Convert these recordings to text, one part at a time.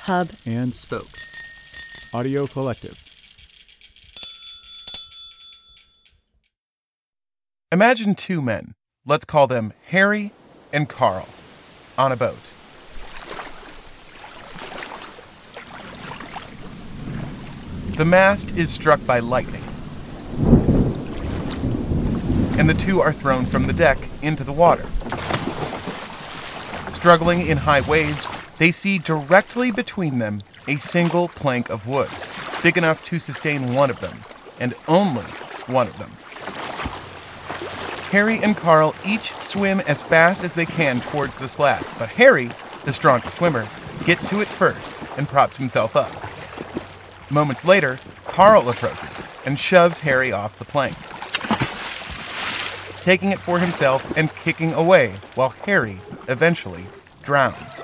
Hub, and Spoke. Audio Collective. Imagine two men, let's call them Harry and Carl, on a boat. The mast is struck by lightning, and the two are thrown from the deck into the water. Struggling in high waves, they see directly between them a single plank of wood, big enough to sustain one of them, and only one of them. Harry and Carl each swim as fast as they can towards the slab, but Harry, the strongest swimmer, gets to it first and props himself up. Moments later, Carl approaches and shoves Harry off the plank, taking it for himself and kicking away while Harry eventually drowns.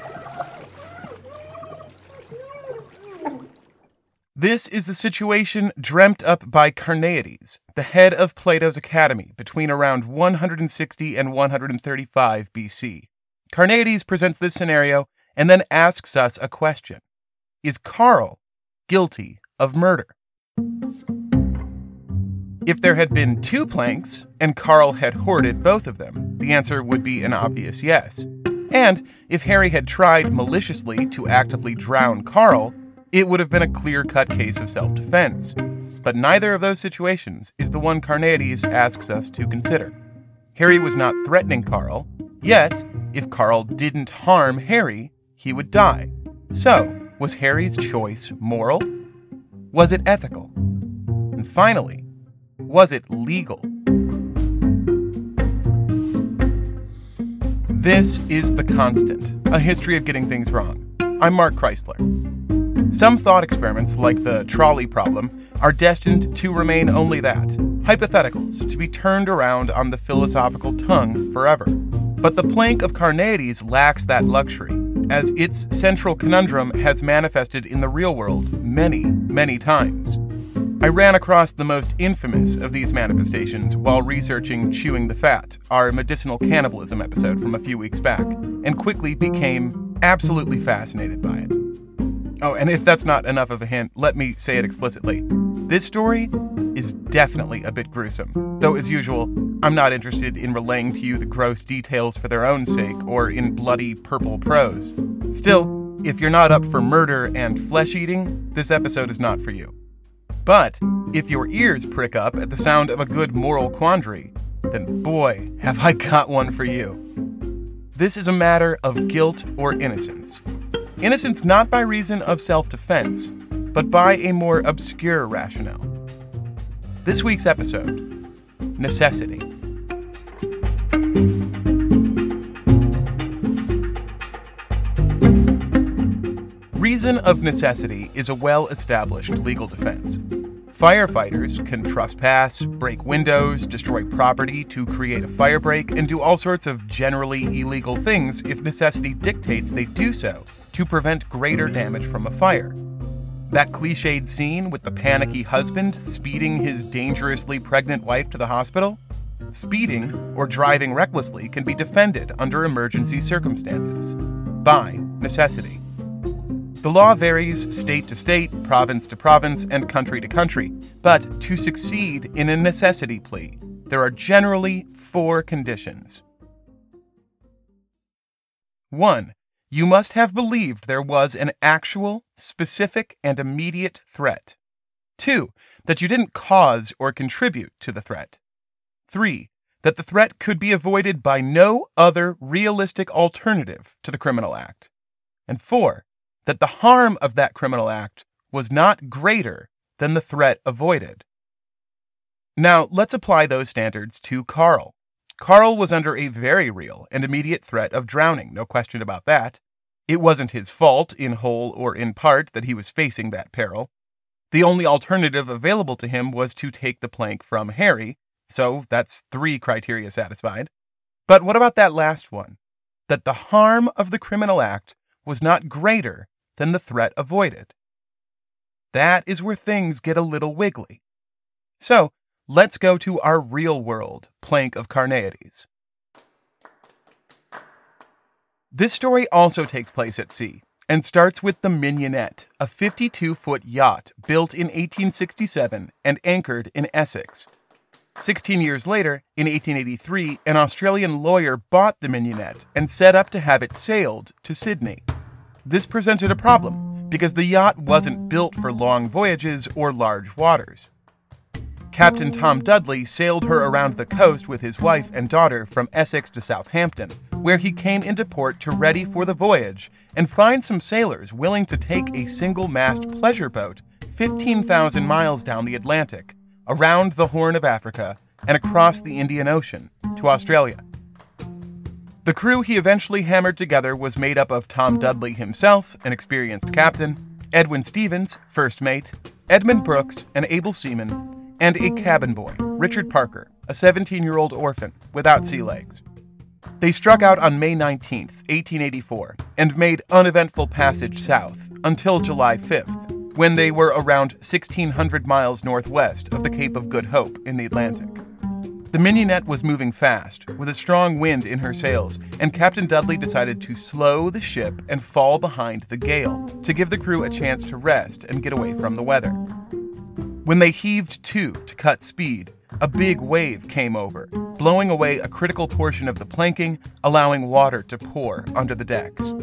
This is the situation dreamt up by Carneades, the head of Plato's Academy, between around 160 and 135 BC. Carneades presents this scenario and then asks us a question. Is Carl guilty of murder? If there had been two planks and Carl had hoarded both of them, the answer would be an obvious yes. And if Harry had tried maliciously to actively drown Carl, it would have been a clear-cut case of self-defense. But neither of those situations is the one Carneades asks us to consider. Harry was not threatening Carl, yet, if Carl didn't harm Harry, he would die. So, was Harry's choice moral? Was it ethical? And finally, was it legal? This is The Constant, a history of getting things wrong. I'm Mark Chrysler. Some thought experiments, like the trolley problem, are destined to remain only that, hypotheticals to be turned around on the philosophical tongue forever. But the plank of Carneades lacks that luxury, as its central conundrum has manifested in the real world many, many times. I ran across the most infamous of these manifestations while researching Chewing the Fat, our medicinal cannibalism episode from a few weeks back, and quickly became absolutely fascinated by it. Oh, and if that's not enough of a hint, let me say it explicitly. This story is definitely a bit gruesome, though as usual, I'm not interested in relaying to you the gross details for their own sake or in bloody purple prose. Still, if you're not up for murder and flesh-eating, this episode is not for you. But if your ears prick up at the sound of a good moral quandary, then boy, have I got one for you. This is a matter of guilt or innocence. Innocence not by reason of self-defense, but by a more obscure rationale. This week's episode, necessity. Reason of necessity is a well-established legal defense. Firefighters can trespass, break windows, destroy property to create a fire break, and do all sorts of generally illegal things if necessity dictates they do so to prevent greater damage from a fire. That cliched scene with the panicky husband speeding his dangerously pregnant wife to the hospital? Speeding or driving recklessly can be defended under emergency circumstances by necessity. The law varies state to state, province to province, and country to country, but to succeed in a necessity plea, there are generally 4 conditions. 1. You must have believed there was an actual, specific, and immediate threat. 2. That you didn't cause or contribute to the threat. 3. That the threat could be avoided by no other realistic alternative to the criminal act. And 4. That the harm of that criminal act was not greater than the threat avoided. Now, let's apply those standards to Carl. Carl was under a very real and immediate threat of drowning, no question about that. It wasn't his fault, in whole or in part, that he was facing that peril. The only alternative available to him was to take the plank from Harry, so that's 3 criteria satisfied. But what about that last one? That the harm of the criminal act was not greater than the threat avoided. That is where things get a little wiggly. So, let's go to our real-world plank of Carneades. This story also takes place at sea, and starts with the Mignonette, a 52-foot yacht built in 1867 and anchored in Essex. 16 years later, in 1883, an Australian lawyer bought the Mignonette and set up to have it sailed to Sydney. This presented a problem because the yacht wasn't built for long voyages or large waters. Captain Tom Dudley sailed her around the coast with his wife and daughter from Essex to Southampton, where he came into port to ready for the voyage and find some sailors willing to take a single-mast pleasure boat 15,000 miles down the Atlantic, around the Horn of Africa, and across the Indian Ocean to Australia. The crew he eventually hammered together was made up of Tom Dudley himself, an experienced captain, Edwin Stevens, first mate, Edmund Brooks, an able seaman, and a cabin boy, Richard Parker, a 17-year-old orphan without sea legs. They struck out on May 19, 1884, and made uneventful passage south until July 5th, when they were around 1,600 miles northwest of the Cape of Good Hope in the Atlantic. The Mignonette was moving fast, with a strong wind in her sails, and Captain Dudley decided to slow the ship and fall behind the gale to give the crew a chance to rest and get away from the weather. When they heaved to cut speed, a big wave came over, blowing away a critical portion of the planking, allowing water to pour under the decks.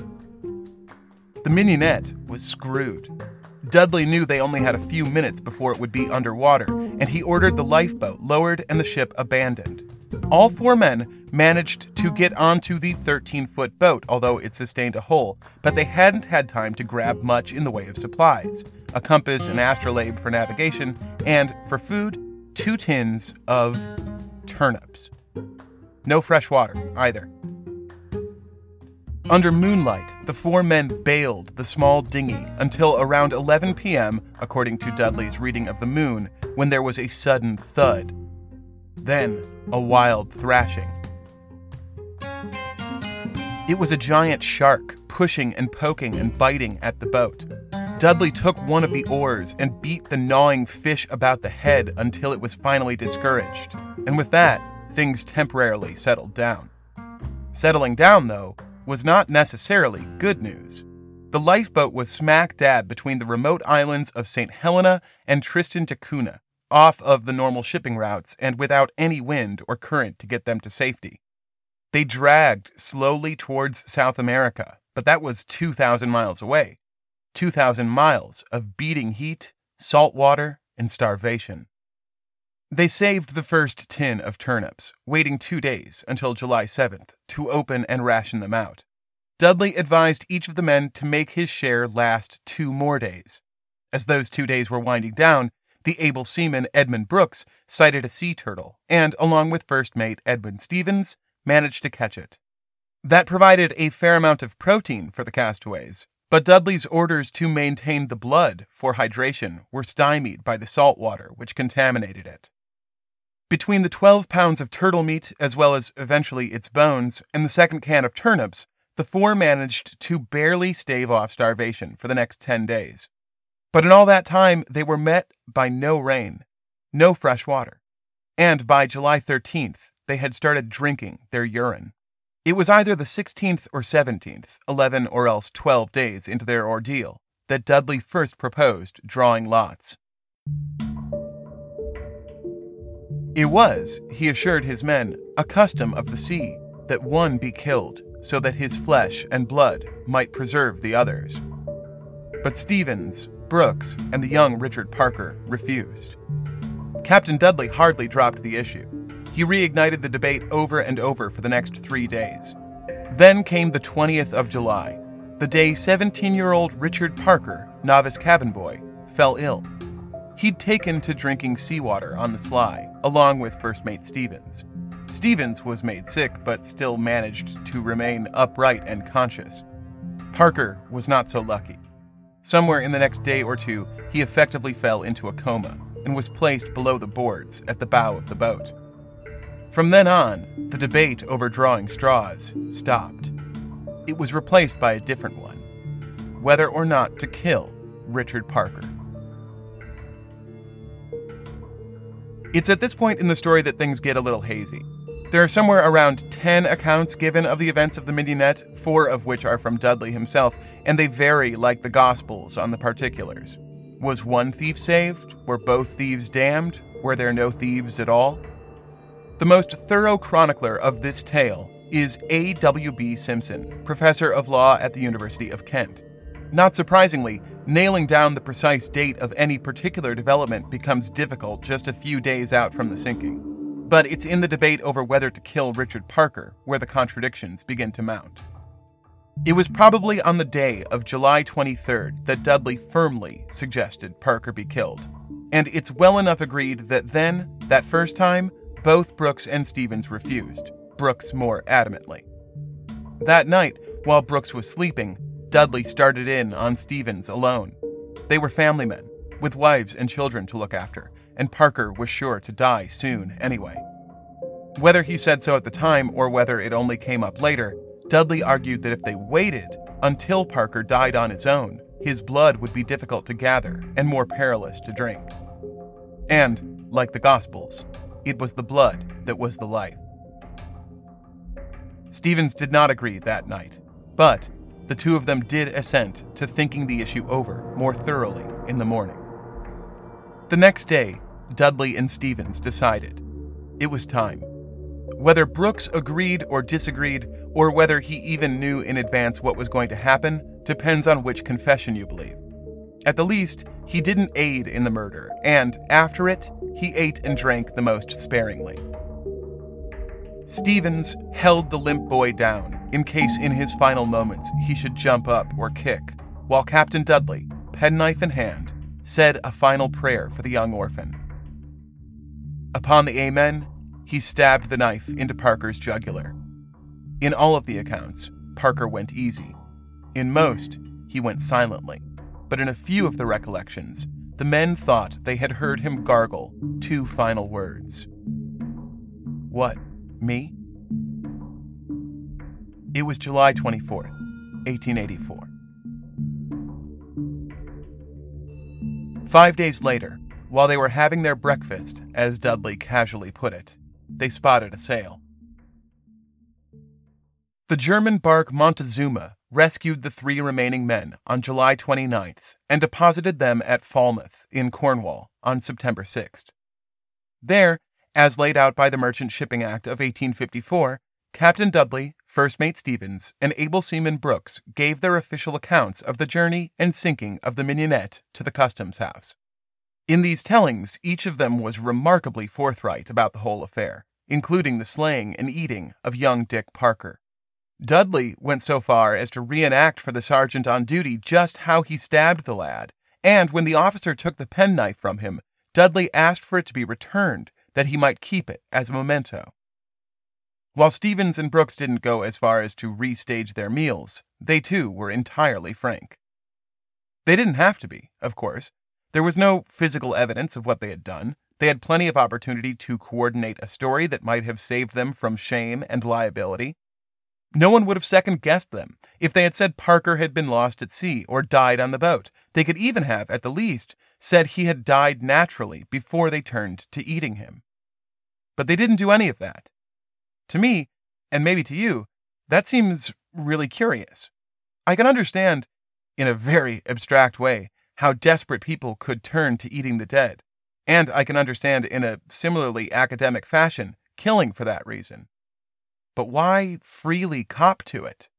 The Mignonette was screwed. Dudley knew they only had a few minutes before it would be underwater, and he ordered the lifeboat lowered and the ship abandoned. All 4 men managed to get onto the 13-foot boat, although it sustained a hull, but they hadn't had time to grab much in the way of supplies: a compass, an astrolabe for navigation, and, for food, 2 tins of turnips. No fresh water, either. Under moonlight, the 4 men bailed the small dinghy until around 11 p.m., according to Dudley's reading of the moon, when there was a sudden thud. Then, a wild thrashing. It was a giant shark pushing and poking and biting at the boat. Dudley took one of the oars and beat the gnawing fish about the head until it was finally discouraged. And with that, things temporarily settled down. Settling down, though, was not necessarily good news. The lifeboat was smack dab between the remote islands of St. Helena and Tristan da Cunha, off of the normal shipping routes and without any wind or current to get them to safety. They dragged slowly towards South America, but that was 2,000 miles away. 2,000 miles of beating heat, salt water, and starvation. They saved the first tin of turnips, waiting 2 days until July 7th to open and ration them out. Dudley advised each of the men to make his share last 2 more days. As those 2 days were winding down, the able seaman Edmund Brooks sighted a sea turtle and, along with first mate Edwin Stevens, managed to catch it. That provided a fair amount of protein for the castaways, but Dudley's orders to maintain the blood for hydration were stymied by the salt water, which contaminated it. Between the 12 pounds of turtle meat, as well as eventually its bones, and the second can of turnips, the 4 managed to barely stave off starvation for the next 10 days. But in all that time, they were met by no rain, no fresh water, and by July 13th, they had started drinking their urine. It was either the 16th or 17th, 11 or else 12 days into their ordeal, that Dudley first proposed drawing lots. It was, he assured his men, a custom of the sea that one be killed so that his flesh and blood might preserve the others. But Stevens, Brooks, and the young Richard Parker refused. Captain Dudley hardly dropped the issue. He reignited the debate over and over for the next 3 days. Then came the 20th of July, the day 17-year-old Richard Parker, novice cabin boy, fell ill. He'd taken to drinking seawater on the sly, along with first mate Stevens. Stevens was made sick, but still managed to remain upright and conscious. Parker was not so lucky. Somewhere in the next day or 2, he effectively fell into a coma and was placed below the boards at the bow of the boat. From then on, the debate over drawing straws stopped. It was replaced by a different one: whether or not to kill Richard Parker. It's at this point in the story that things get a little hazy. There are somewhere around 10 accounts given of the events of the Mignonette, 4 of which are from Dudley himself, and they vary like the Gospels on the particulars. Was one thief saved? Were both thieves damned? Were there no thieves at all? The most thorough chronicler of this tale is A.W.B. Simpson, professor of law at the University of Kent. Not surprisingly, nailing down the precise date of any particular development becomes difficult just a few days out from the sinking. But it's in the debate over whether to kill Richard Parker where the contradictions begin to mount. It was probably on the day of July 23rd that Dudley firmly suggested Parker be killed. And it's well enough agreed that then, that first time, both Brooks and Stevens refused, Brooks more adamantly. That night, while Brooks was sleeping, Dudley started in on Stevens alone. They were family men, with wives and children to look after, and Parker was sure to die soon anyway. Whether he said so at the time or whether it only came up later, Dudley argued that if they waited until Parker died on his own, his blood would be difficult to gather and more perilous to drink. And, like the Gospels, it was the blood that was the life. Stevens did not agree that night, but the two of them did assent to thinking the issue over more thoroughly in the morning. The next day, Dudley and Stevens decided. It was time. Whether Brooks agreed or disagreed, or whether he even knew in advance what was going to happen, depends on which confession you believe. At the least, he didn't aid in the murder, and after it, he ate and drank the most sparingly. Stevens held the limp boy down in case in his final moments he should jump up or kick, while Captain Dudley, penknife in hand, said a final prayer for the young orphan. Upon the amen, he stabbed the knife into Parker's jugular. In all of the accounts, Parker went easy. In most, he went silently, but in a few of the recollections, the men thought they had heard him gargle 2 final words. What, me? It was July 24th, 1884. 5 days later, while they were having their breakfast, as Dudley casually put it, they spotted a sail. The German bark Montezuma rescued the 3 remaining men on July 29th and deposited them at Falmouth in Cornwall on September 6th. There, as laid out by the Merchant Shipping Act of 1854, Captain Dudley, First Mate Stevens, and Able Seaman Brooks gave their official accounts of the journey and sinking of the Mignonette to the customs house. In these tellings, each of them was remarkably forthright about the whole affair, including the slaying and eating of young Dick Parker. Dudley went so far as to reenact for the sergeant on duty just how he stabbed the lad, and when the officer took the penknife from him, Dudley asked for it to be returned, that he might keep it as a memento. While Stevens and Brooks didn't go as far as to restage their meals, they too were entirely frank. They didn't have to be, of course. There was no physical evidence of what they had done. They had plenty of opportunity to coordinate a story that might have saved them from shame and liability. No one would have second-guessed them if they had said Parker had been lost at sea or died on the boat. They could even have, at the least, said he had died naturally before they turned to eating him. But they didn't do any of that. To me, and maybe to you, that seems really curious. I can understand, in a very abstract way, how desperate people could turn to eating the dead, and I can understand in a similarly academic fashion killing for that reason. But why freely cop to it?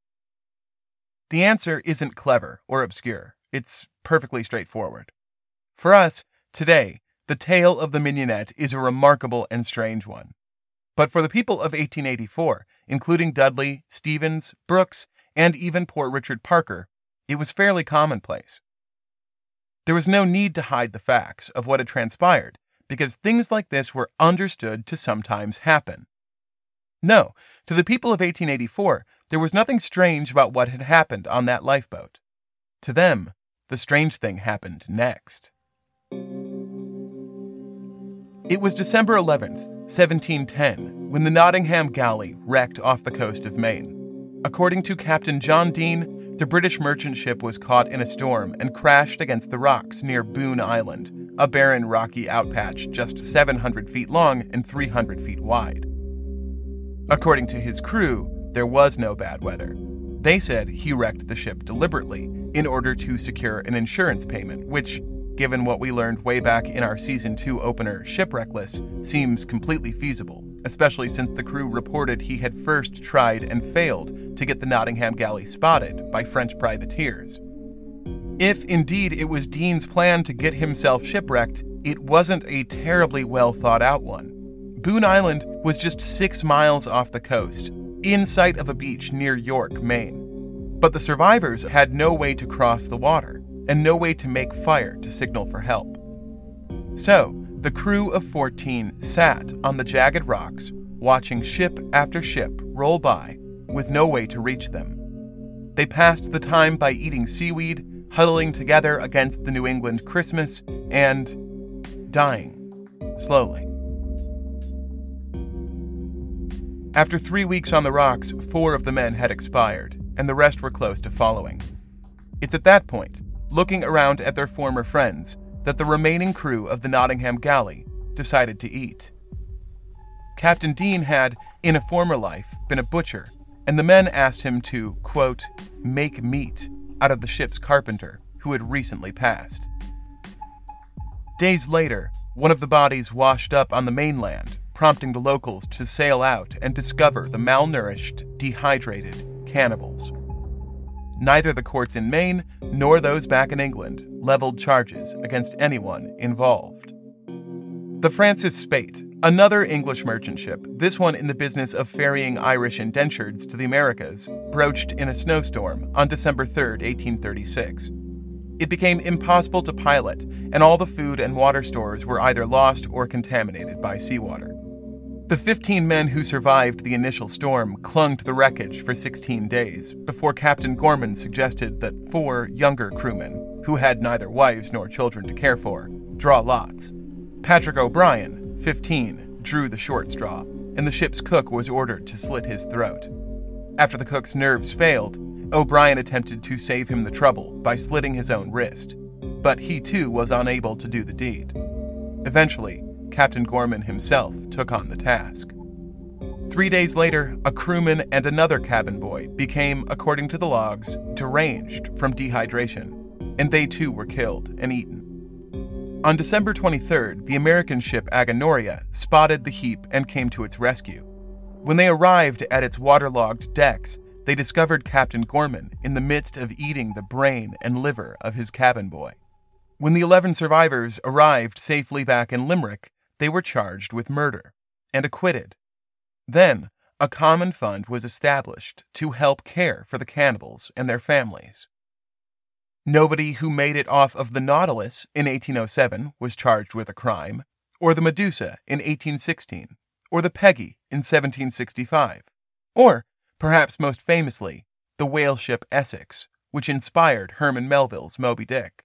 The answer isn't clever or obscure. It's perfectly straightforward. For us, today, the tale of the Mignonette is a remarkable and strange one. But for the people of 1884, including Dudley, Stevens, Brooks, and even poor Richard Parker, it was fairly commonplace. There was no need to hide the facts of what had transpired, because things like this were understood to sometimes happen. No, to the people of 1884, there was nothing strange about what had happened on that lifeboat. To them, the strange thing happened next. It was December 11th, 1710, when the Nottingham Galley wrecked off the coast of Maine. According to Captain John Dean, the British merchant ship was caught in a storm and crashed against the rocks near Boone Island, a barren rocky outpatch just 700 feet long and 300 feet wide. According to his crew, there was no bad weather. They said he wrecked the ship deliberately in order to secure an insurance payment, which, given what we learned way back in our Season 2 opener, Shipwreckless, seems completely feasible, especially since the crew reported he had first tried and failed to get the Nottingham galley spotted by French privateers. If indeed it was Dean's plan to get himself shipwrecked, it wasn't a terribly well thought out one. Boone Island was just 6 miles off the coast, in sight of a beach near York, Maine. But the survivors had no way to cross the water, and no way to make fire to signal for help. So, the crew of 14 sat on the jagged rocks, watching ship after ship roll by, with no way to reach them. They passed the time by eating seaweed, huddling together against the New England Christmas, and dying, slowly. After 3 weeks on the rocks, 4 of the men had expired, and the rest were close to following. It's at that point, looking around at their former friends, that the remaining crew of the Nottingham galley decided to eat. Captain Dean had, in a former life, been a butcher, and the men asked him to, quote, make meat out of the ship's carpenter, who had recently passed. Days later, one of the bodies washed up on the mainland, prompting the locals to sail out and discover the malnourished, dehydrated cannibals. Neither the courts in Maine nor those back in England leveled charges against anyone involved. The Francis Spaight, another English merchant ship, this one in the business of ferrying Irish indentures to the Americas, broached in a snowstorm on December 3, 1836. It became impossible to pilot, and all the food and water stores were either lost or contaminated by seawater. The 15 men who survived the initial storm clung to the wreckage for 16 days before Captain Gorman suggested that 4 younger crewmen, who had neither wives nor children to care for, draw lots. Patrick O'Brien, 15, drew the short straw, and the ship's cook was ordered to slit his throat. After the cook's nerves failed, O'Brien attempted to save him the trouble by slitting his own wrist, but he too was unable to do the deed. Eventually, Captain Gorman himself took on the task. 3 days later, a crewman and another cabin boy became, according to the logs, deranged from dehydration, and they too were killed and eaten. On December 23rd, the American ship Agenoria spotted the heap and came to its rescue. When they arrived at its waterlogged decks, they discovered Captain Gorman in the midst of eating the brain and liver of his cabin boy. When the 11 survivors arrived safely back in Limerick, they were charged with murder and acquitted. Then, a common fund was established to help care for the cannibals and their families. Nobody who made it off of the Nautilus in 1807 was charged with a crime, or the Medusa in 1816, or the Peggy in 1765, or, perhaps most famously, the whale ship Essex, which inspired Herman Melville's Moby Dick.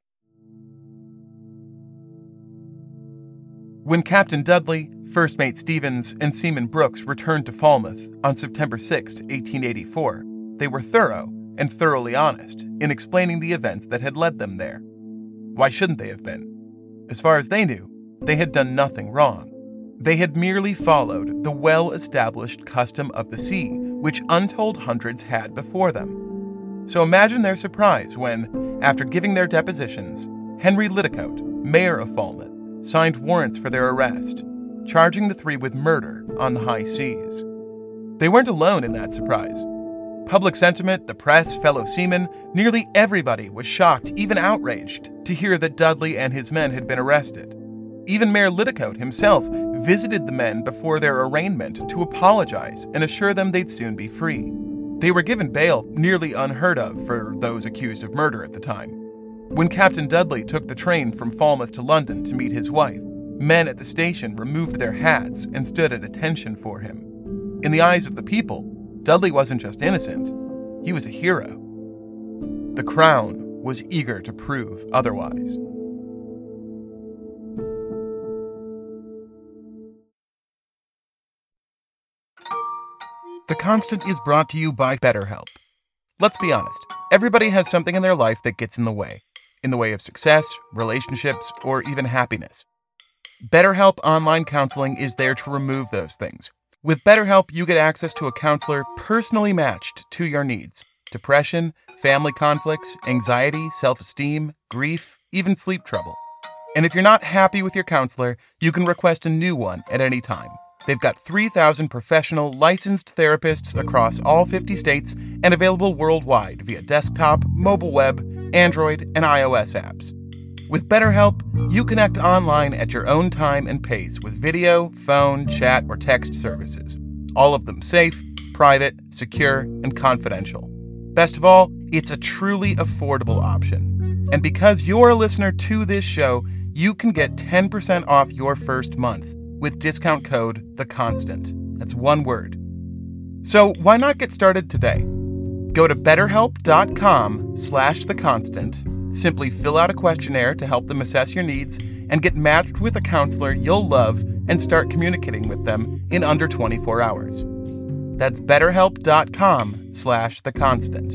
When Captain Dudley, First Mate Stevens, and Seaman Brooks returned to Falmouth on September 6, 1884, they were thorough and thoroughly honest in explaining the events that had led them there. Why shouldn't they have been? As far as they knew, they had done nothing wrong. They had merely followed the well-established custom of the sea, which untold hundreds had before them. So imagine their surprise when, after giving their depositions, Henry Liddicoat, mayor of Falmouth, signed warrants for their arrest, charging the 3 with murder on the high seas. They weren't alone in that surprise. Public sentiment, the press, fellow seamen, nearly everybody was shocked, even outraged, to hear that Dudley and his men had been arrested. Even Mayor Liddicoat himself visited the men before their arraignment to apologize and assure them they'd soon be free. They were given bail, nearly unheard of for those accused of murder at the time. When Captain Dudley took the train from Falmouth to London to meet his wife, men at the station removed their hats and stood at attention for him. In the eyes of the people, Dudley wasn't just innocent, he was a hero. The Crown was eager to prove otherwise. The Constant is brought to you by BetterHelp. Let's be honest, everybody has something in their life that gets in the way of success, relationships, or even happiness. BetterHelp Online Counseling is there to remove those things, With BetterHelp, you get access to a counselor personally matched to your needs. Depression, family conflicts, anxiety, self-esteem, grief, even sleep trouble. And if you're not happy with your counselor, you can request a new one at any time. They've got 3,000 professional, licensed therapists across all 50 states and available worldwide via desktop, mobile web, Android, and iOS apps. With BetterHelp, you connect online at your own time and pace with video, phone, chat, or text services. All of them safe, private, secure, and confidential. Best of all, it's a truly affordable option. And because you're a listener to this show, you can get 10% off your first month with discount code THECONSTANT. That's one word. So why not get started today? Go to betterhelp.com/theconstant, simply fill out a questionnaire to help them assess your needs, and get matched with a counselor you'll love and start communicating with them in under 24 hours. That's betterhelp.com/theconstant.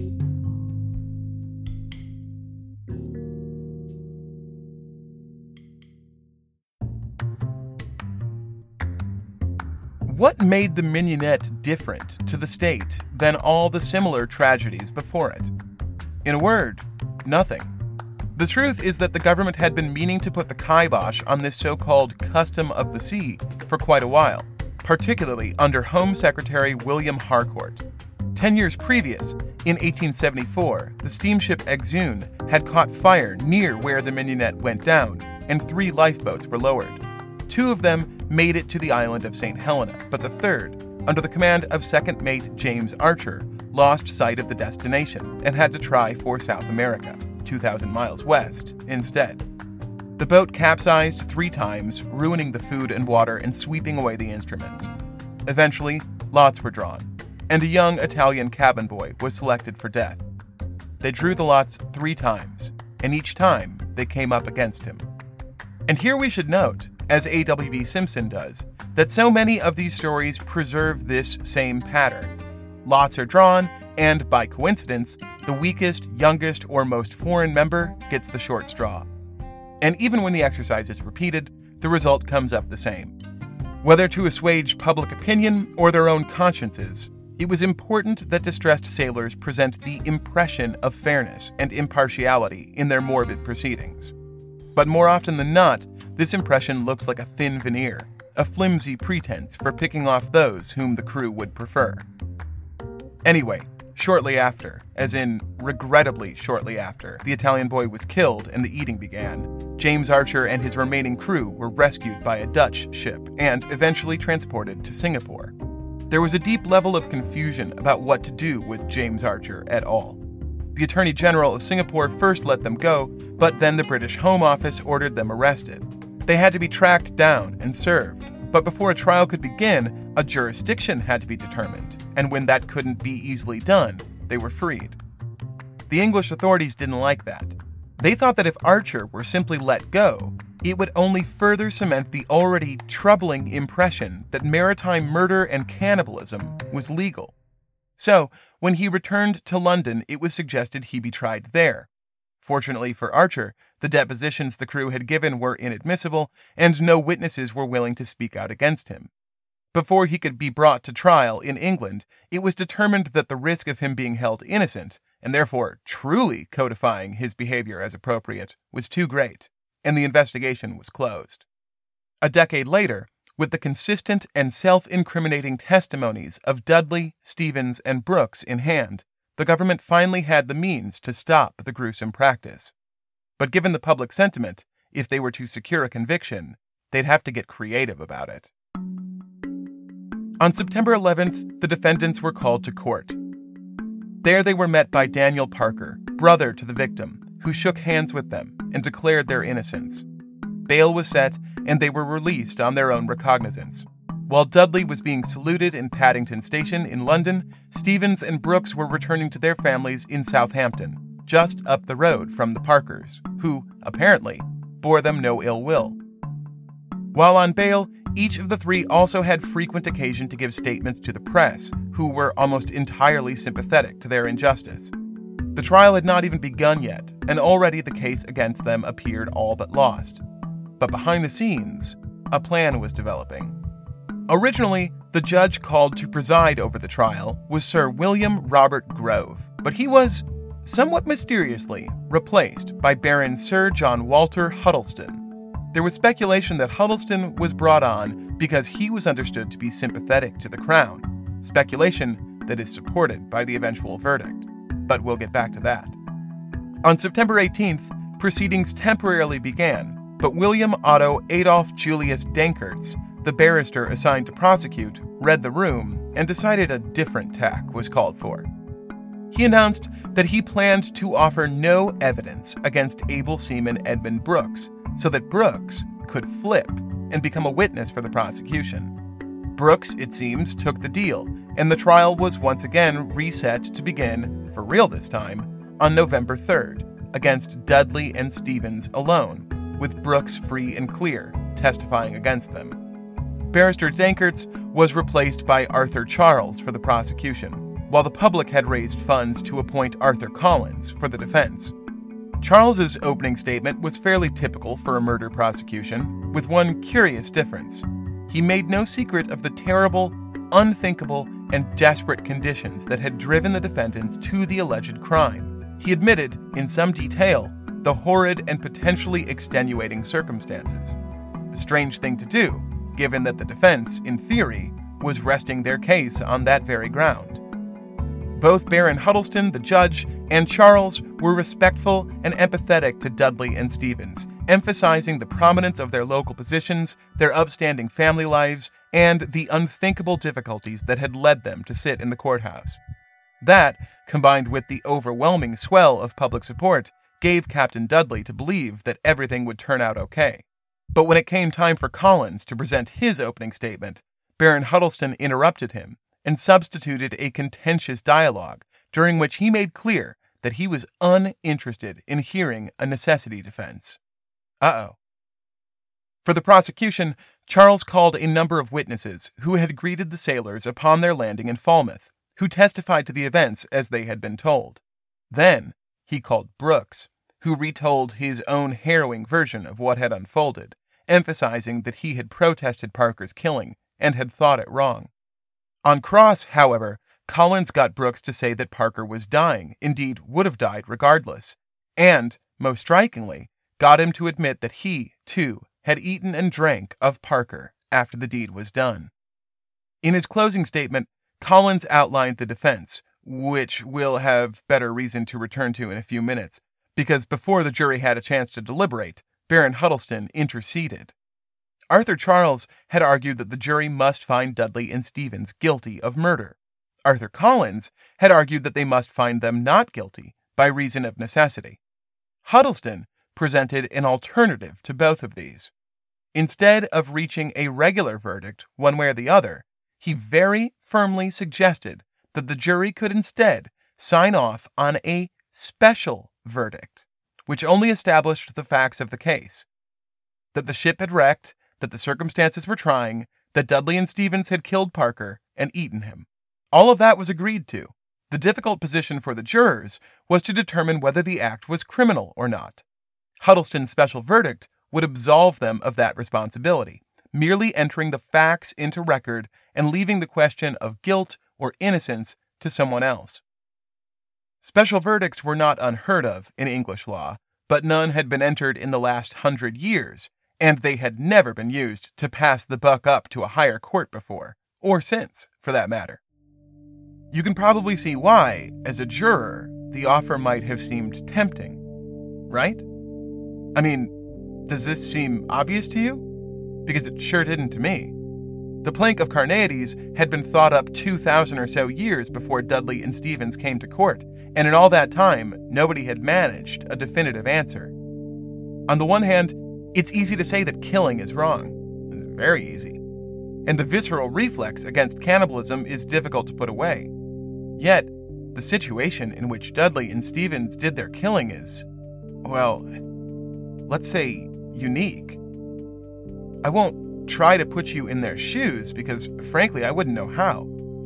What made the mignonette different to the state than all the similar tragedies before it? In a word, nothing. The truth is that the government had been meaning to put the kibosh on this so-called custom of the sea for quite a while, particularly under Home Secretary William Harcourt. 10 years previous, in 1874, the steamship Exune had caught fire near where the mignonette went down, and 3 lifeboats were lowered. 2 of them made it to the island of St. Helena, but the third, under the command of second mate James Archer, lost sight of the destination and had to try for South America, 2,000 miles west, instead. The boat capsized 3 times, ruining the food and water and sweeping away the instruments. Eventually, lots were drawn, and a young Italian cabin boy was selected for death. They drew the lots 3 times, and each time they came up against him. And here we should note, as A.W.B. Simpson does, that so many of these stories preserve this same pattern. Lots are drawn, and by coincidence, the weakest, youngest, or most foreign member gets the short straw. And even when the exercise is repeated, the result comes up the same. Whether to assuage public opinion or their own consciences, it was important that distressed sailors present the impression of fairness and impartiality in their morbid proceedings. But more often than not, this impression looks like a thin veneer, a flimsy pretense for picking off those whom the crew would prefer. Anyway, shortly after, as in regrettably shortly after, the Italian boy was killed and the eating began, James Archer and his remaining crew were rescued by a Dutch ship and eventually transported to Singapore. There was a deep level of confusion about what to do with James Archer et al. The Attorney General of Singapore first let them go, but then the British Home Office ordered them arrested. They had to be tracked down and served, but before a trial could begin, a jurisdiction had to be determined, and when that couldn't be easily done, they were freed. The English authorities didn't like that. They thought that if Archer were simply let go, it would only further cement the already troubling impression that maritime murder and cannibalism was legal. So, when he returned to London, it was suggested he be tried there. Fortunately for Archer, the depositions the crew had given were inadmissible, and no witnesses were willing to speak out against him. Before he could be brought to trial in England, it was determined that the risk of him being held innocent, and therefore truly codifying his behavior as appropriate, was too great, and the investigation was closed. A decade later, with the consistent and self-incriminating testimonies of Dudley, Stevens, and Brooks in hand, the government finally had the means to stop the gruesome practice. But given the public sentiment, if they were to secure a conviction, they'd have to get creative about it. On September 11th, the defendants were called to court. There they were met by Daniel Parker, brother to the victim, who shook hands with them and declared their innocence. Bail was set, and they were released on their own recognizance. While Dudley was being saluted in Paddington Station in London, Stevens and Brooks were returning to their families in Southampton, just up the road from the Parkers, who, apparently, bore them no ill will. While on bail, each of the 3 also had frequent occasion to give statements to the press, who were almost entirely sympathetic to their injustice. The trial had not even begun yet, and already the case against them appeared all but lost. But behind the scenes, a plan was developing. Originally, The judge called to preside over the trial was Sir William Robert Grove, but he was, somewhat mysteriously, replaced by Baron Sir John Walter Huddleston. There was speculation that Huddleston was brought on because he was understood to be sympathetic to the crown, speculation that is supported by the eventual verdict, but we'll get back to that. On September 18th, proceedings temporarily began, but William Otto Adolf Julius Dankertz, the barrister assigned to prosecute, read the room and decided a different tack was called for. He announced that he planned to offer no evidence against able seaman Edmund Brooks, so that Brooks could flip and become a witness for the prosecution. Brooks, it seems, took the deal, and the trial was once again reset to begin, for real this time, on November 3rd, against Dudley and Stevens alone, with Brooks free and clear, testifying against them. Barrister Dankertz was replaced by Arthur Charles for the prosecution, while the public had raised funds to appoint Arthur Collins for the defense. Charles's opening statement was fairly typical for a murder prosecution, with one curious difference. He made no secret of the terrible, unthinkable, and desperate conditions that had driven the defendants to the alleged crime. He admitted, in some detail, the horrid and potentially extenuating circumstances. A strange thing to do, given that the defense, in theory, was resting their case on that very ground. Both Baron Huddleston, the judge, and Charles were respectful and empathetic to Dudley and Stevens, emphasizing the prominence of their local positions, their upstanding family lives, and the unthinkable difficulties that had led them to sit in the courthouse. That, combined with the overwhelming swell of public support, gave Captain Dudley to believe that everything would turn out okay. But when it came time for Collins to present his opening statement, Baron Huddleston interrupted him and substituted a contentious dialogue, during which he made clear that he was uninterested in hearing a necessity defense. For the prosecution, Charles called a number of witnesses who had greeted the sailors upon their landing in Falmouth, who testified to the events as they had been told. Then he called Brooks, who retold his own harrowing version of what had unfolded, emphasizing that he had protested Parker's killing and had thought it wrong. On cross, however, Collins got Brooks to say that Parker was dying, indeed would have died regardless, and, most strikingly, got him to admit that he, too, had eaten and drank of Parker after the deed was done. In his closing statement, Collins outlined the defense, which we'll have better reason to return to in a few minutes, because before the jury had a chance to deliberate, Baron Huddleston interceded. Arthur Charles had argued that the jury must find Dudley and Stevens guilty of murder. Arthur Collins had argued that they must find them not guilty by reason of necessity. Huddleston presented an alternative to both of these. Instead of reaching a regular verdict one way or the other, he very firmly suggested that the jury could instead sign off on a special verdict, which only established the facts of the case: that the ship had wrecked, that the circumstances were trying, that Dudley and Stevens had killed Parker and eaten him. All of that was agreed to. The difficult position for the jurors was to determine whether the act was criminal or not. Huddleston's special verdict would absolve them of that responsibility, merely entering the facts into record and leaving the question of guilt or innocence to someone else. Special verdicts were not unheard of in English law, but none had been entered in the last 100 years, and they had never been used to pass the buck up to a higher court before, or since, for that matter. You can probably see why, as a juror, the offer might have seemed tempting, right? I mean, does this seem obvious to you? Because it sure didn't to me. The plank of Carneades had been thought up 2,000 or so years before Dudley and Stevens came to court, and in all that time, nobody had managed a definitive answer. On the one hand, it's easy to say that killing is wrong. It's very easy. And the visceral reflex against cannibalism is difficult to put away. Yet, the situation in which Dudley and Stevens did their killing is, well, let's say, unique. I won't try to put you in their shoes because, frankly, I wouldn't know how.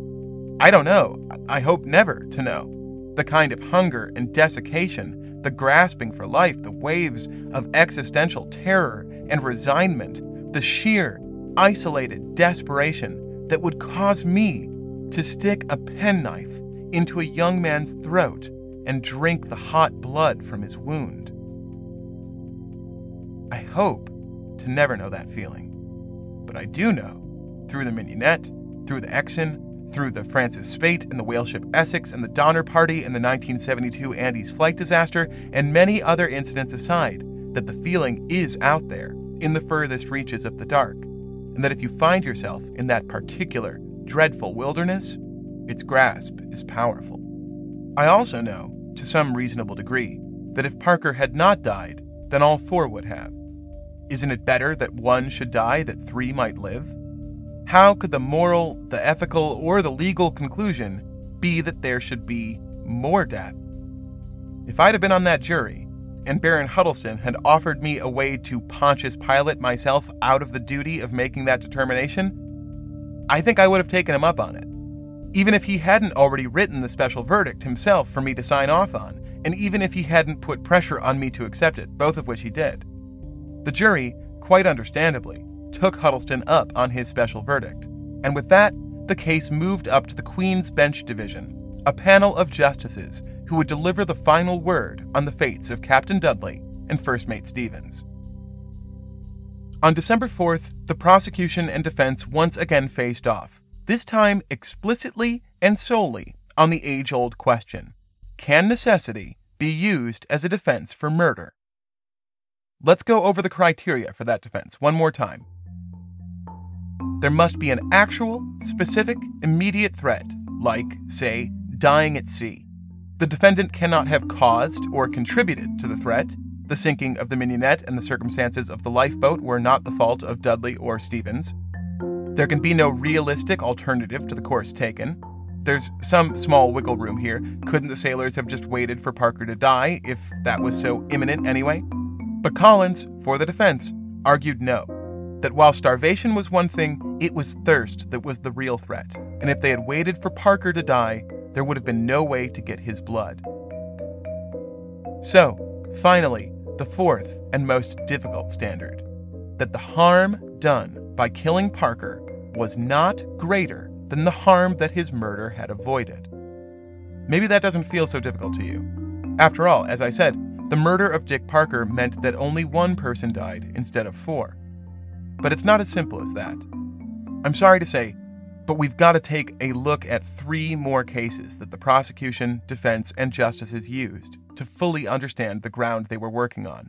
I don't know, I hope never to know, the kind of hunger and desiccation, the grasping for life, the waves of existential terror and resignment, the sheer, isolated desperation that would cause me to stick a penknife into a young man's throat and drink the hot blood from his wound. I hope to never know that feeling, but I do know, through the Mignonette, through the Exon, through the Francis Spaight and the whale ship Essex and the Donner Party and the 1972 Andes flight disaster and many other incidents aside, that the feeling is out there in the furthest reaches of the dark, and that if you find yourself in that particular dreadful wilderness, its grasp is powerful. I also know, to some reasonable degree, that if Parker had not died, then all four would have. Isn't it better that one should die that three might live? How could the moral, the ethical, or the legal conclusion be that there should be more death? If I'd have been on that jury, and Baron Huddleston had offered me a way to Pontius Pilate myself out of the duty of making that determination, I think I would have taken him up on it. Even if he hadn't already written the special verdict himself for me to sign off on, and even if he hadn't put pressure on me to accept it, both of which he did. The jury, quite understandably, took Huddleston up on his special verdict, and with that, the case moved up to the Queen's Bench Division, a panel of justices who would deliver the final word on the fates of Captain Dudley and First Mate Stevens. On December 4th, the prosecution and defense once again faced off, this time explicitly and solely on the age-old question: can necessity be used as a defense for murder? Let's go over the criteria for that defense one more time. There must be an actual, specific, immediate threat, like, say, dying at sea. The defendant cannot have caused or contributed to the threat. The sinking of the Mignonette and the circumstances of the lifeboat were not the fault of Dudley or Stevens. There can be no realistic alternative to the course taken. There's some small wiggle room here. Couldn't the sailors have just waited for Parker to die if that was so imminent anyway? But Collins, for the defense, argued no, that while starvation was one thing, it was thirst that was the real threat, and if they had waited for Parker to die, there would have been no way to get his blood. So, finally, the fourth and most difficult standard, that the harm done by killing Parker was not greater than the harm that his murder had avoided. Maybe that doesn't feel so difficult to you. After all, as I said, the murder of Dick Parker meant that only one person died instead of four. But it's not as simple as that. I'm sorry to say, but we've got to take a look at three more cases that the prosecution, defense, and justices used to fully understand the ground they were working on.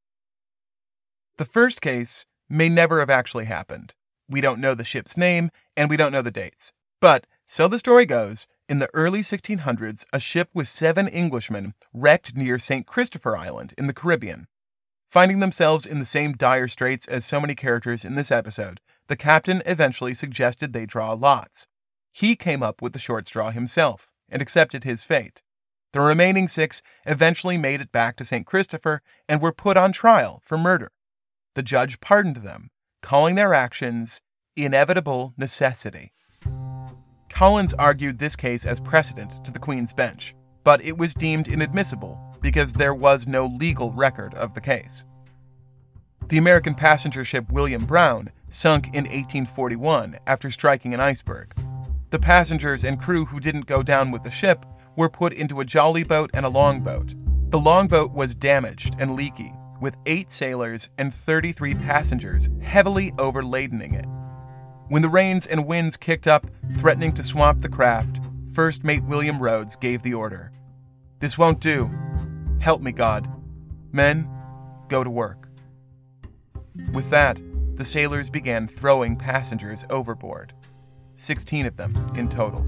The first case may never have actually happened. We don't know the ship's name, and we don't know the dates. But, so the story goes, in the early 1600s, a ship with 7 Englishmen wrecked near St. Christopher Island in the Caribbean. Finding themselves in the same dire straits as so many characters in this episode, the captain eventually suggested they draw lots. He came up with the short straw himself and accepted his fate. The remaining 6 eventually made it back to St. Christopher and were put on trial for murder. The judge pardoned them, calling their actions inevitable necessity. Collins argued this case as precedent to the Queen's Bench, but it was deemed inadmissible because there was no legal record of the case. The American passenger ship William Brown sunk in 1841 after striking an iceberg. The passengers and crew who didn't go down with the ship were put into a jolly boat and a longboat. The longboat was damaged and leaky, with 8 sailors and 33 passengers heavily overladening it. When the rains and winds kicked up, threatening to swamp the craft, First Mate William Rhodes gave the order. "This won't do. Help me, God. Men, go to work." With that, the sailors began throwing passengers overboard. 16 of them in total.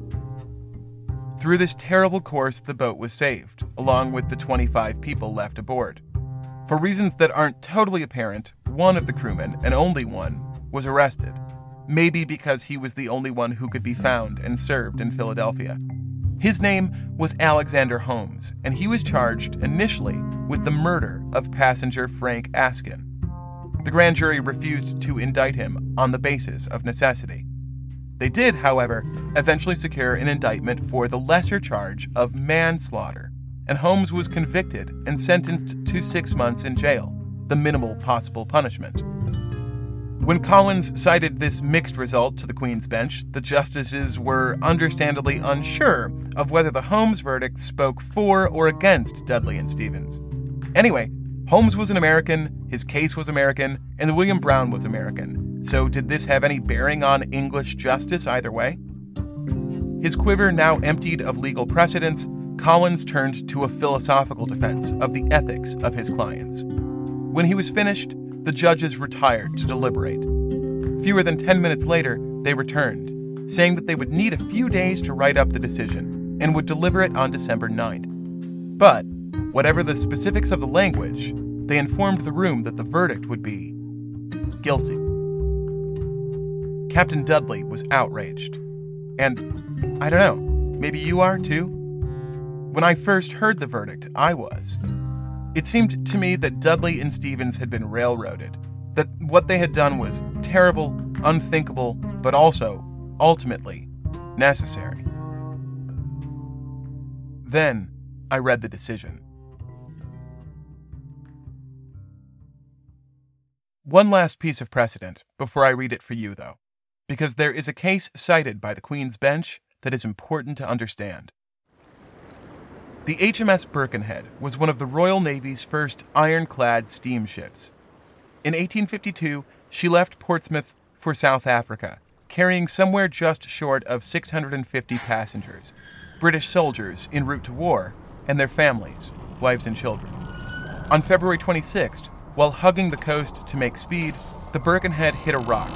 Through this terrible course, the boat was saved, along with the 25 people left aboard. For reasons that aren't totally apparent, one of the crewmen, and only one, was arrested. Maybe because he was the only one who could be found and served in Philadelphia. His name was Alexander Holmes, and he was charged initially with the murder of passenger Frank Askin. The grand jury refused to indict him on the basis of necessity. They did, however, eventually secure an indictment for the lesser charge of manslaughter, and Holmes was convicted and sentenced to 6 months in jail, the minimal possible punishment. When Collins cited this mixed result to the Queen's Bench, the justices were understandably unsure of whether the Holmes verdict spoke for or against Dudley and Stevens. Anyway, Holmes was an American, his case was American, and William Brown was American. So did this have any bearing on English justice either way? His quiver now emptied of legal precedents, Collins turned to a philosophical defense of the ethics of his clients. When he was finished, the judges retired to deliberate. Fewer than 10 minutes later, they returned, saying that they would need a few days to write up the decision and would deliver it on December 9th. But, whatever the specifics of the language, they informed the room that the verdict would be guilty. Captain Dudley was outraged. And, I don't know, maybe you are too? When I first heard the verdict, I was. It seemed to me that Dudley and Stevens had been railroaded, that what they had done was terrible, unthinkable, but also, ultimately, necessary. Then, I read the decision. One last piece of precedent before I read it for you, though, because there is a case cited by the Queen's Bench that is important to understand. The HMS Birkenhead was one of the Royal Navy's first ironclad steamships. In 1852, she left Portsmouth for South Africa, carrying somewhere just short of 650 passengers, British soldiers en route to war, and their families, wives and children. On February 26th, while hugging the coast to make speed, the Birkenhead hit a rock,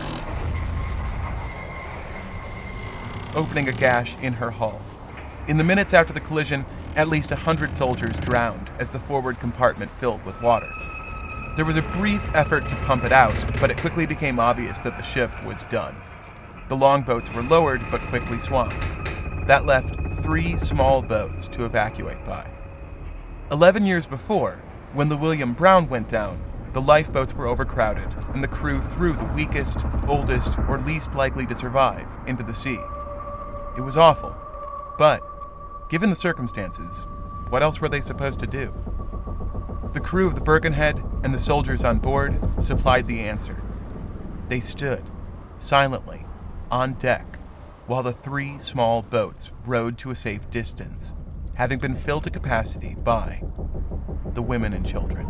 opening a gash in her hull. In the minutes after the collision, at least 100 soldiers drowned as the forward compartment filled with water. There was a brief effort to pump it out, but it quickly became obvious that the ship was done. The longboats were lowered but quickly swamped. That left 3 small boats to evacuate by. 11 years before, when the William Brown went down, the lifeboats were overcrowded, and the crew threw the weakest, oldest, or least likely to survive into the sea. It was awful, but given the circumstances, what else were they supposed to do? The crew of the Birkenhead and the soldiers on board supplied the answer. They stood, silently, on deck, while the 3 small boats rowed to a safe distance, having been filled to capacity by the women and children.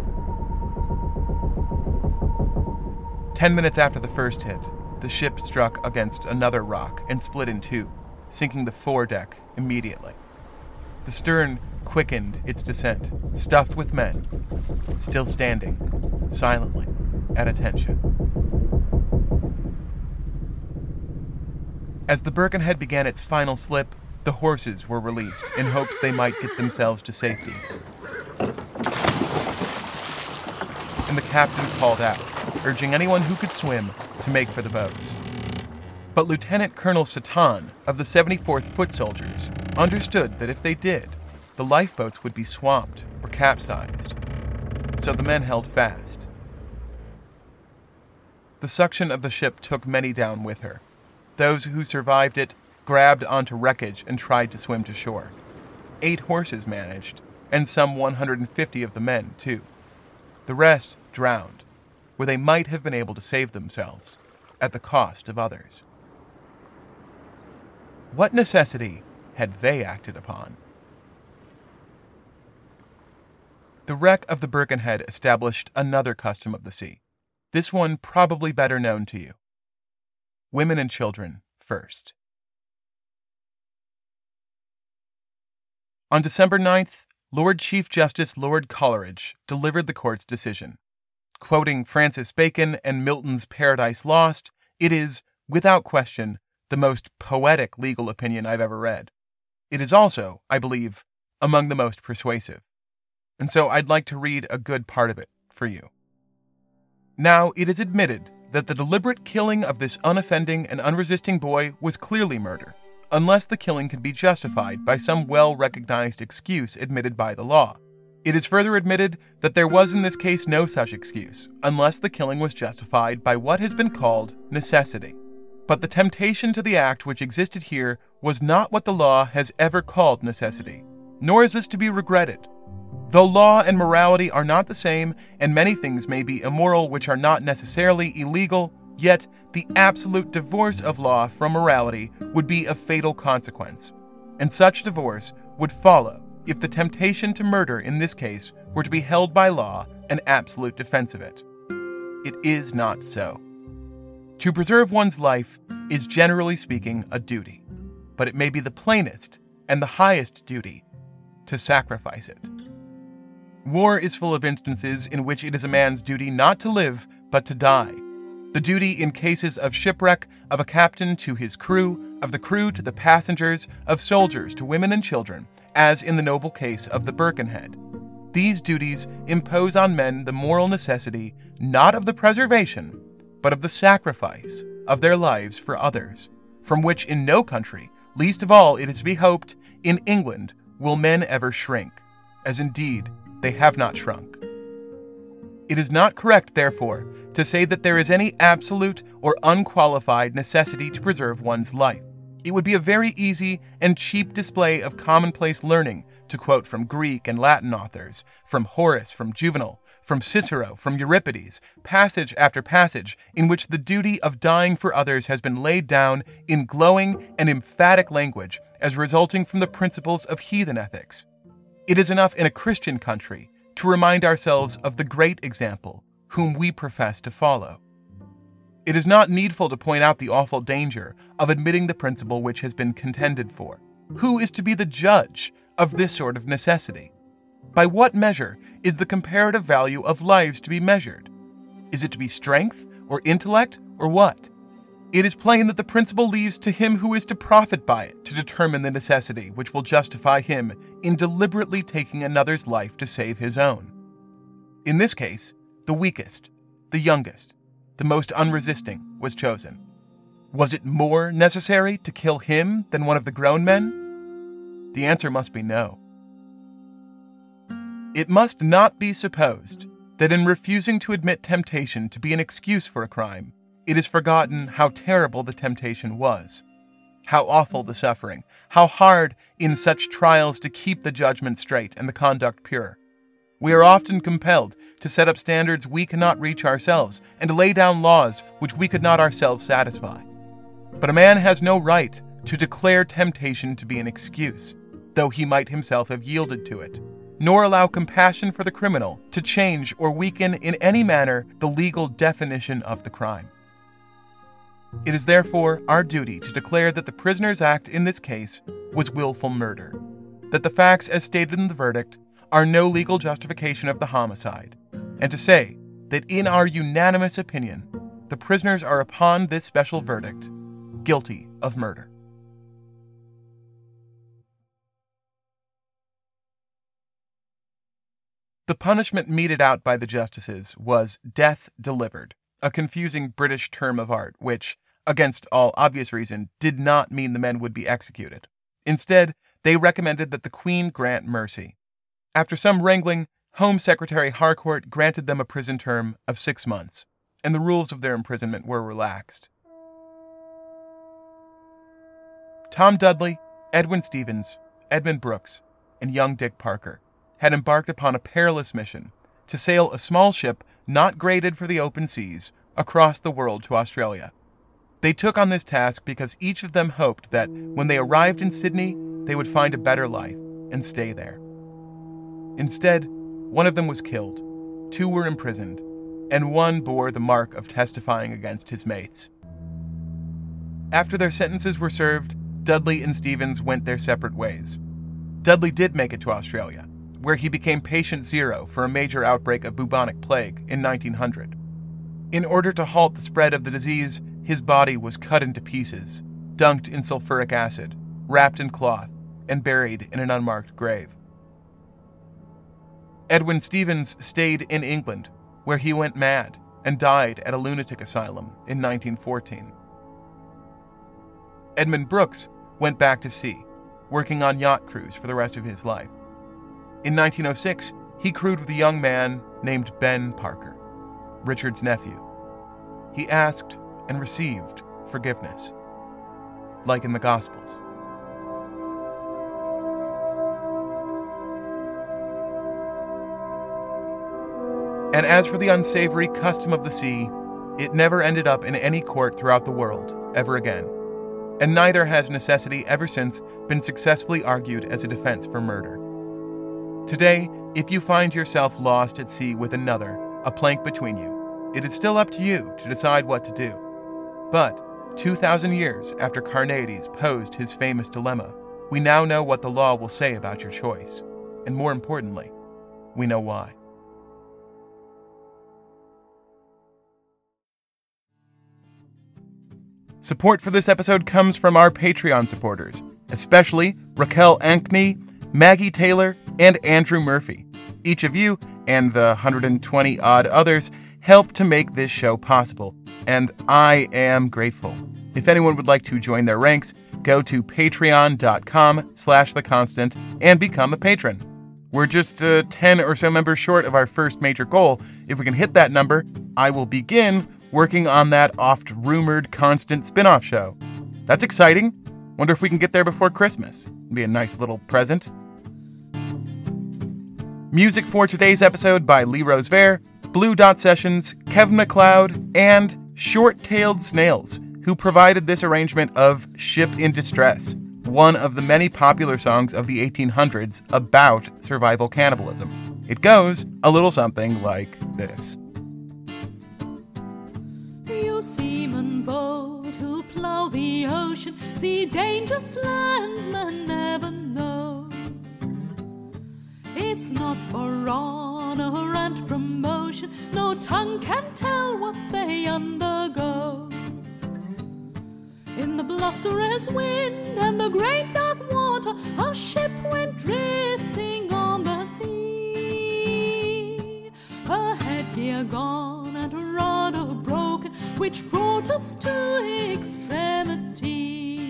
10 minutes after the first hit, the ship struck against another rock and split in 2, sinking the foredeck immediately. The stern quickened its descent, stuffed with men, still standing, silently, at attention. As the Birkenhead began its final slip, the horses were released in hopes they might get themselves to safety. And the captain called out, urging anyone who could swim to make for the boats. But Lieutenant Colonel Satan of the 74th Foot Soldiers understood that if they did, the lifeboats would be swamped or capsized. So the men held fast. The suction of the ship took many down with her. Those who survived it grabbed onto wreckage and tried to swim to shore. 8 horses managed, and some 150 of the men, too. The rest drowned, where they might have been able to save themselves, at the cost of others. What necessity had they acted upon? The wreck of the Birkenhead established another custom of the sea, this one probably better known to you. Women and children first. On December 9th, Lord Chief Justice Lord Coleridge delivered the court's decision. Quoting Francis Bacon and Milton's Paradise Lost, it is, without question, the most poetic legal opinion I've ever read. It is also, I believe, among the most persuasive. And so I'd like to read a good part of it for you. Now, it is admitted that the deliberate killing of this unoffending and unresisting boy was clearly murder, unless the killing could be justified by some well-recognized excuse admitted by the law. It is further admitted that there was in this case no such excuse, unless the killing was justified by what has been called necessity. But the temptation to the act which existed here was not what the law has ever called necessity, nor is this to be regretted. Though law and morality are not the same, and many things may be immoral which are not necessarily illegal, Yet, the absolute divorce of law from morality would be a fatal consequence, and such divorce would follow if the temptation to murder in this case were to be held by law an absolute defense of it. It is not so. To preserve one's life is generally speaking a duty, but it may be the plainest and the highest duty to sacrifice it. War is full of instances in which it is a man's duty not to live, but to die. The duty in cases of shipwreck of a captain to his crew, of the crew to the passengers, of soldiers to women and children, as in the noble case of the Birkenhead. These duties impose on men the moral necessity not of the preservation, but of the sacrifice of their lives for others, from which in no country, least of all it is to be hoped, in England, will men ever shrink, as indeed they have not shrunk. It is not correct, therefore, to say that there is any absolute or unqualified necessity to preserve one's life. It would be a very easy and cheap display of commonplace learning to quote from Greek and Latin authors, from Horace, from Juvenal, from Cicero, from Euripides, passage after passage in which the duty of dying for others has been laid down in glowing and emphatic language as resulting from the principles of heathen ethics. It is enough in a Christian country to remind ourselves of the great example whom we profess to follow. It is not needful to point out the awful danger of admitting the principle which has been contended for. Who is to be the judge of this sort of necessity? By what measure is the comparative value of lives to be measured? Is it to be strength or intellect or what? It is plain that the principle leaves to him who is to profit by it to determine the necessity which will justify him in deliberately taking another's life to save his own. In this case, the weakest, the youngest, the most unresisting was chosen. Was it more necessary to kill him than one of the grown men? The answer must be no. It must not be supposed that in refusing to admit temptation to be an excuse for a crime, it is forgotten how terrible the temptation was, how awful the suffering, how hard in such trials to keep the judgment straight and the conduct pure. We are often compelled to set up standards we cannot reach ourselves and to lay down laws which we could not ourselves satisfy. But a man has no right to declare temptation to be an excuse, though he might himself have yielded to it, nor allow compassion for the criminal to change or weaken in any manner the legal definition of the crime. It is therefore our duty to declare that the prisoner's act in this case was willful murder, that the facts as stated in the verdict are no legal justification of the homicide, and to say that in our unanimous opinion, the prisoners are upon this special verdict guilty of murder. The punishment meted out by the justices was death delivered, a confusing British term of art which, against all obvious reason, did not mean the men would be executed. Instead, they recommended that the Queen grant mercy. After some wrangling, Home Secretary Harcourt granted them a prison term of 6 months, and the rules of their imprisonment were relaxed. Tom Dudley, Edwin Stevens, Edmund Brooks, and young Dick Parker had embarked upon a perilous mission to sail a small ship not graded for the open seas across the world to Australia. They took on this task because each of them hoped that when they arrived in Sydney, they would find a better life and stay there. Instead, one of them was killed, 2 were imprisoned, and 1 bore the mark of testifying against his mates. After their sentences were served, Dudley and Stevens went their separate ways. Dudley did make it to Australia, where he became patient zero for a major outbreak of bubonic plague in 1900. In order to halt the spread of the disease, his body was cut into pieces, dunked in sulfuric acid, wrapped in cloth, and buried in an unmarked grave. Edwin Stevens stayed in England, where he went mad and died at a lunatic asylum in 1914. Edmund Brooks went back to sea, working on yacht crews for the rest of his life. In 1906, he crewed with a young man named Ben Parker, Richard's nephew. He asked and received forgiveness, like in the Gospels. And as for the unsavory custom of the sea, it never ended up in any court throughout the world, ever again. And neither has necessity ever since been successfully argued as a defense for murder. Today, if you find yourself lost at sea with another, a plank between you, it is still up to you to decide what to do. But 2,000 years after Carneades posed his famous dilemma, we now know what the law will say about your choice. And more importantly, we know why. Support for this episode comes from our Patreon supporters, especially Raquel Ankney, Maggie Taylor, and Andrew Murphy. Each of you, and the 120-odd others, help to make this show possible, and I am grateful. If anyone would like to join their ranks, go to patreon.com/theconstant and become a patron. We're just 10 or so members short of our first major goal. If we can hit that number, I will begin working on that oft-rumored Constant spin-off show. That's exciting. Wonder if we can get there before Christmas. It'd be a nice little present. Music for today's episode by Lee Rose Vare, Blue Dot Sessions, Kevin MacLeod, and Short-Tailed Snails, who provided this arrangement of Ship in Distress, one of the many popular songs of the 1800s about survival cannibalism. It goes a little something like this. You seamen bold who plough the ocean, see dangerous lands men never know. It's not for honor and promotion, no tongue can tell what they undergo. In the blusterous wind and the great dark water, our ship went drifting on the sea. Her headgear gone and her rudder broken, which brought us to extremity.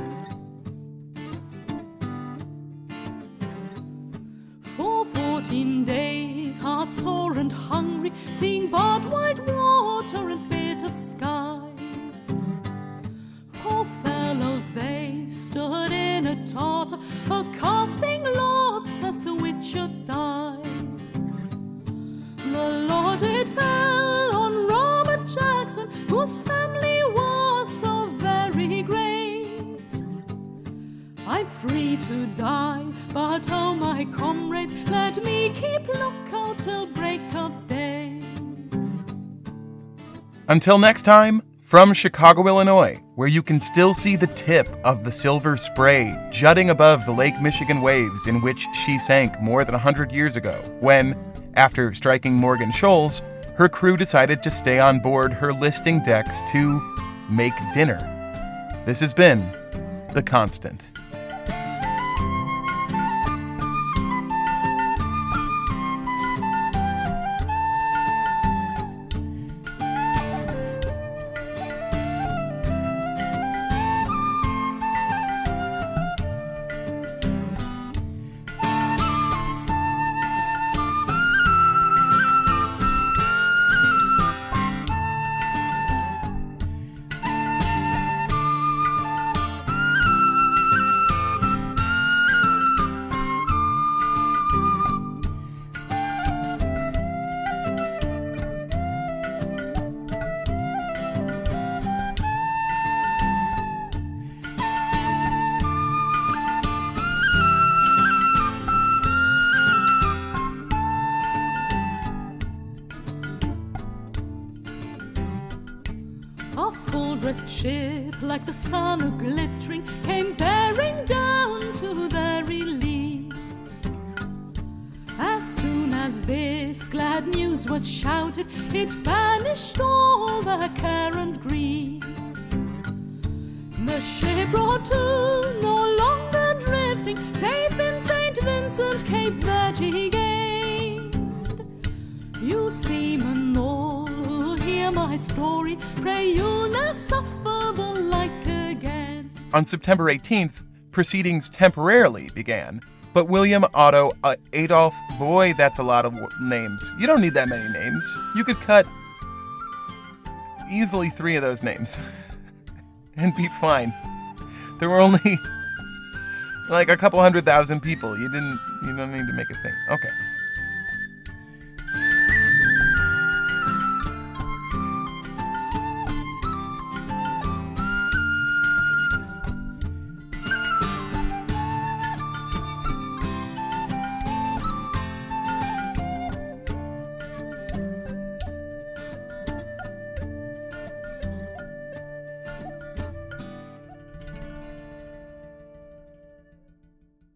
For 14 days, heart-sore and hungry, seeing but white water and bitter sky. Poor fellows, they stood in a totter, casting lots as to which should die. The lot it fell on Robert Jackson, whose family was so very great. I'm free to die, but oh my comrades, let me keep lookout till break of day. Until next time, from Chicago, Illinois, where you can still see the tip of the Silver Spray jutting above the Lake Michigan waves in which she sank more than 100 years ago, when, after striking Morgan Shoals, her crew decided to stay on board her listing decks to make dinner. This has been The Constant. A full-dressed ship, like the sun a-glittering, came bearing down to their relief. As soon as this glad news was shouted, it banished all their care and grief. The ship brought to, no longer drifting, safe in St. Vincent, Cape Verde gained. You seamen all who hear my story, pray you'll not suffer the like again. On September 18th, proceedings temporarily began, but William Otto Adolf, boy, that's a lot of names. You don't need that many names. You could cut easily 3 of those names and be fine. There were only like a couple 100,000 people. You don't need to make a thing. Okay.